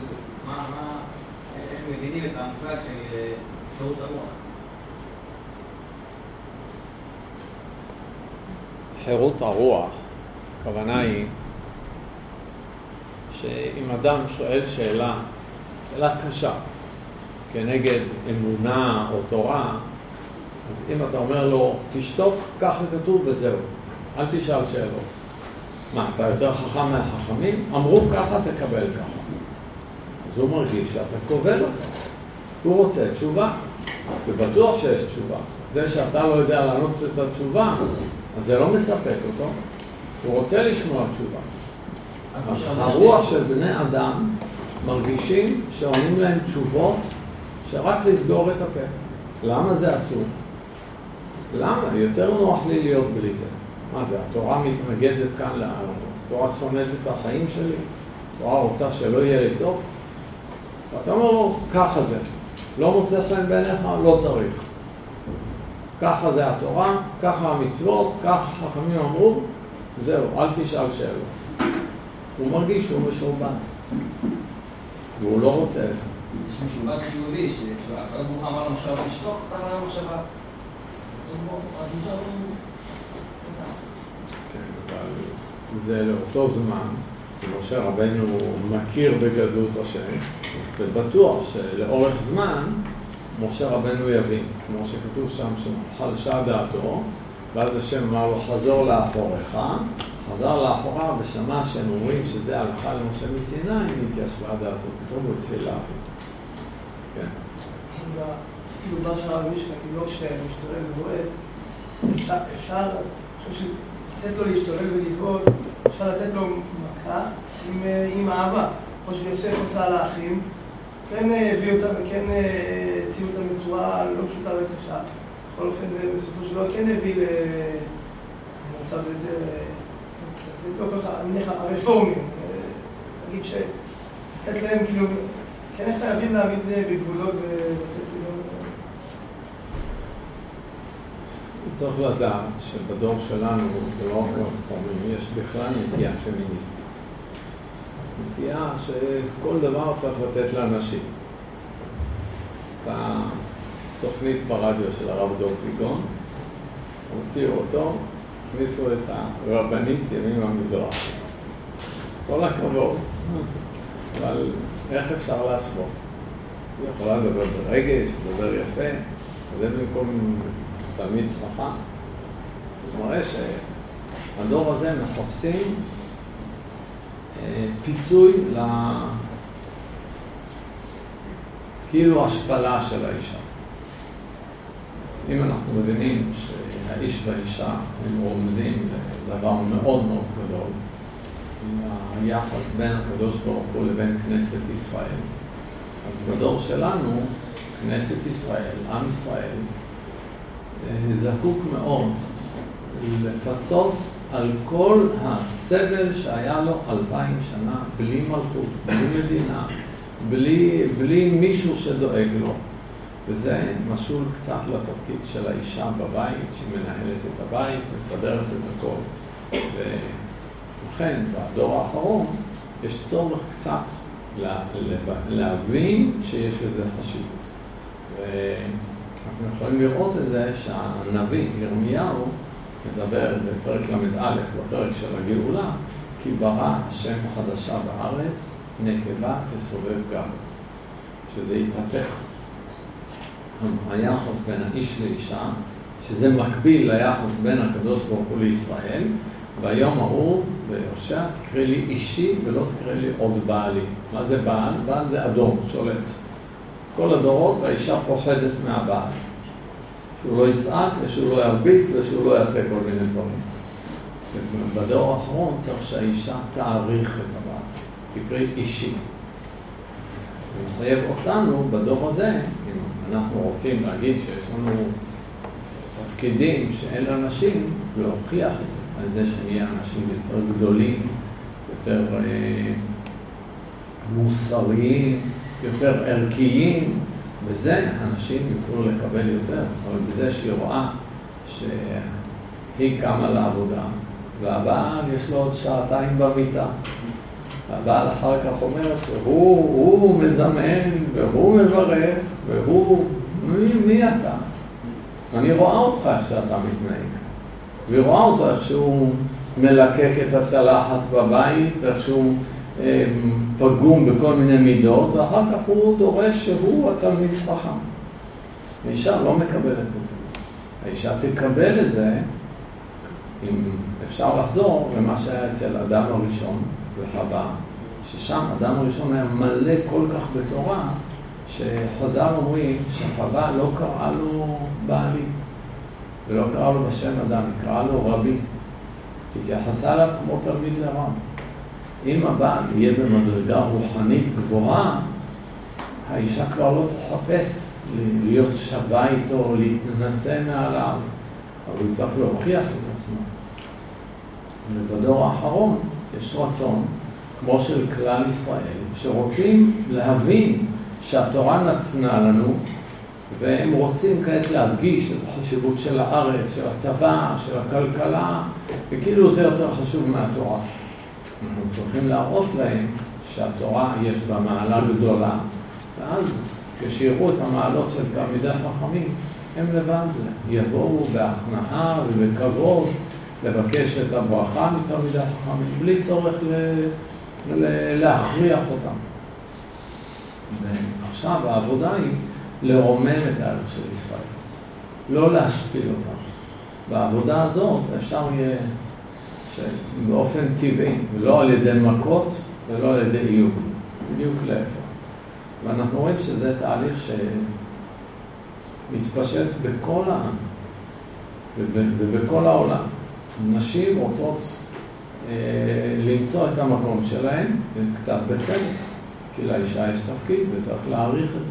איך מבינים את המושג של חירות המוח? חירות הרוח, הכוונה היא שאם אדם שואל שאלה, שאלה קשה, כנגד אמונה או תורה, אז אם אתה אומר לו, תשתוק, ככה כתוב וזהו, אל תשאל שאלות. מה, אתה יותר חכם מהחכמים? אמרו ככה, תקבל ככה. אז הוא מרגיש שאתה כובל אותו. הוא רוצה תשובה, ובטוח שיש תשובה. זה שאתה לא יודע לענות את התשובה, אז זה לא מספק אותו. הוא רוצה לשמוע תשובה. אז הרוח של בני אדם מרגישים שעונים להם תשובות שרק לסגור את הפה. למה זה אסור? למה? יותר נוח לי להיות בלי זה. מה זה? התורה מתנגדת כאן לעלות. התורה שונאת את החיים שלי. התורה רוצה שלא יהיה לי טוב. ואתה אומר לו, ככה זה. לא מוצא חן בעיניך, לא צריך. ככה זה התורה, ככה המצוות, ככה חכמים אמרו, זהו, אל תשאל שאלות. הוא מרגיש שהוא משורבט. והוא לא רוצה את זה. יש משורבט חיובי, שהקדוש ברוך הוא אמר למשה לשתוק, אתה לא היה מחשבה. כן, אבל זה לאותו זמן, משה רבנו מכיר בגדלות השם, ובטוח שלאורך זמן משה רבנו יבין, כמו שכתוב שם שחלשה דעתו, ואז השם אמר לו חזור לאחוריך, חזר לאחורה ושמע שהם אומרים שזה הלכה למשה מסיני, נתיישבה דעתו, פתאום הוא התחיל להבין. כן. כאילו מה שהרב מישכה, כאילו לא שמשתולל ובועט, אפשר, אני חושב לתת לו להשתולל ולבעוט, אפשר לתת לו מכה עם, עם אהבה. כמו שיוסף עשה לאחים, כן הביא אותם וכן הציעו אותם בצורה לא פשוטה וקשה. בכל אופן, בסופו של דבר כן הביא למצב יותר, לא ככה, אני נניח, הרפורמים. נגיד שלתת להם כאילו, כן חייבים להעמיד בגבולות ולתת כאילו... צריך לדעת שבדור שלנו, זה לא רק הרפורמים, יש בכלל נטייה פמיניסטית. נטייה שכל דבר צריך לתת לאנשים. את התוכנית ברדיו של הרב דוב ליגון, הוציאו אותו, הכניסו את הרבנית ימים המזרח. כל הכבוד, אבל איך אפשר להשוות? היא יכולה לדבר ברגש, לדבר יפה, זה במקום תלמיד חכם. זאת אומרת שהדור הזה מחפשים פיצוי ל... כאילו השפלה של האישה. אם אנחנו מבינים שהאיש והאישה הם רומזים לדבר מאוד מאוד גדול, היחס בין הקדוש ברוך הוא לבין כנסת ישראל, אז בדור שלנו, כנסת ישראל, עם ישראל, זקוק מאוד לפצות על כל הסבל שהיה לו אלפיים שנה, בלי מלכות, בלי מדינה, בלי, בלי מישהו שדואג לו. וזה משול קצת לתפקיד של האישה בבית, שמנהלת את הבית, מסדרת את הכל. ולכן, בדור האחרון, יש צורך קצת לה, להבין שיש לזה חשיבות. ואנחנו יכולים לראות את זה שהנביא, ירמיהו, מדבר בפרק למד א', בפרק של הגאולה, כי ברא השם חדשה בארץ, נקבה תסובב גם. שזה יתהפך. היחס בין האיש לאישה, שזה מקביל ליחס בין הקדוש ברוך הוא לישראל, והיום ההוא, בהושע, תקרא לי אישי ולא תקרא לי עוד בעלי. מה זה בעל? בעל זה אדום, שולט. כל הדורות האישה פוחדת מהבעל. שהוא לא יצעק ושהוא לא ירביץ ושהוא לא יעשה כל מיני דברים. בדור האחרון צריך שהאישה תעריך את הבעל. תקראי אישי. זה מחייב אותנו בדור הזה, אם אנחנו רוצים להגיד שיש לנו תפקידים שאין לאנשים, להוכיח את זה, על ידי שנהיה אנשים יותר גדולים, יותר אה, מוסריים, יותר ערכיים, וזה אנשים יוכלו לקבל יותר, אבל בזה שהיא רואה שהיא קמה לעבודה, והבעל יש לו עוד שעתיים במיטה. הבעל אחר כך אומר שהוא הוא מזמן והוא מברך והוא, מי, מי אתה? אני רואה אותך איך שאתה מתנהג. והיא רואה אותו איך שהוא מלקק את הצלחת בבית ואיך שהוא אה, פגום בכל מיני מידות, ואחר כך הוא דורש שהוא התלמיד חכם. האישה לא מקבלת את זה. האישה תקבל את זה אם אפשר לחזור למה שהיה אצל אדם הראשון וחווה, ששם אדם הראשון היה מלא כל כך בתורה, שחז"ל אומרים שחווה לא קראה לו בעלי, ולא קראה לו בשם אדם, היא קראה לו רבי. התייחסה אליו כמו תלמיד לרב. אם הבעל יהיה במדרגה רוחנית גבוהה, האישה כבר לא תחפש להיות שווה איתו, להתנסה מעליו, אבל הוא צריך להוכיח את עצמו. ובדור האחרון יש רצון, כמו של כלל ישראל, שרוצים להבין שהתורה נתנה לנו, והם רוצים כעת להדגיש את החשיבות של הארץ, של הצבא, של הכלכלה, וכאילו זה יותר חשוב מהתורה. אנחנו צריכים להראות להם שהתורה יש בה מעלה גדולה, ואז כשיראו את המעלות של תלמידי חכמים, הם לבד יבואו בהכנעה ובכבוד לבקש את הברכה מתלמידי חכמים, בלי צורך ל- ל- להכריח אותם. ועכשיו העבודה היא לרומם את הערך של ישראל, לא להשפיל אותם. בעבודה הזאת אפשר יהיה באופן טבעי, ולא על ידי מכות ולא על ידי איום, בדיוק להפך. ואנחנו רואים שזה תהליך שמתפשט בכל העם ובכל העולם. נשים רוצות אה, למצוא את המקום שלהן, וקצת בצדק, כי לאישה יש תפקיד וצריך להעריך את זה.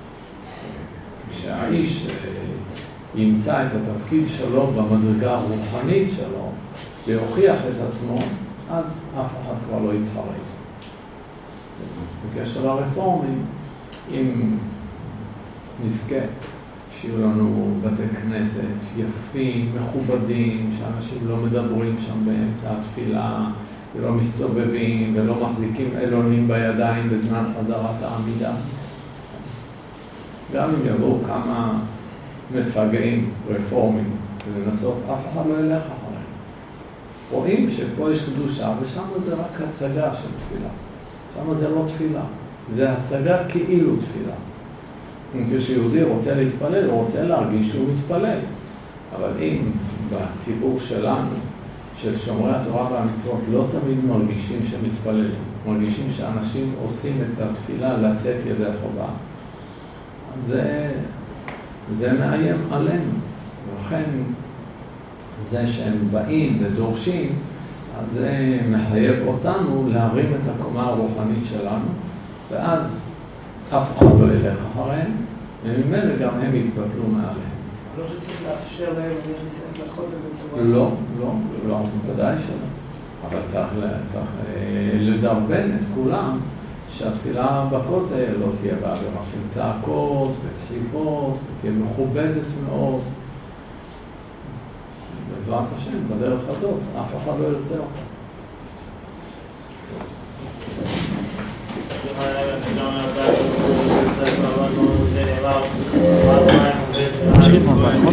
כשהאיש אה, ימצא את התפקיד שלו במדרגה הרוחנית שלו, להוכיח את עצמו, אז אף אחד כבר לא יתחרה איתו. בקשר לרפורמים, אם נזכה שיהיו לנו בתי כנסת יפים, מכובדים, שאנשים לא מדברים שם באמצע התפילה, ולא מסתובבים, ולא מחזיקים אלונים בידיים בזמן חזרת העמידה. גם אם יבואו כמה מפגעים רפורמים ולנסות, אף אחד לא ילך אחריהם. רואים שפה יש קדושה, ושם זה רק הצגה של תפילה. שם זה לא תפילה, זה הצגה כאילו תפילה. כשיהודי רוצה להתפלל, הוא רוצה להרגיש שהוא מתפלל. אבל אם בציבור שלנו, של שומרי התורה והמצוות, לא תמיד מרגישים שמתפללים, מרגישים שאנשים עושים את התפילה לצאת ידי חובה, זה, זה מאיים עלינו. ולכן זה שהם באים ודורשים, אז זה מחייב אותנו להרים את הקומה הרוחנית שלנו, ואז אף אחד לא ילך אחריהם, וממילא גם הם יתבטלו מעליהם. לא שצריך לאפשר להם להיכנס לכותל בצורה... לא, לא, לא, בוודאי שלא. אבל צריך, צריך לדרבן את כולם שהתפילה בכותל לא תהיה באווירה של צעקות ודחיפות, ותהיה מכובדת מאוד. בעזרת השם, בדרך הזאת, אף אחד לא ירצה אותה. תמשיך את מה, נכון?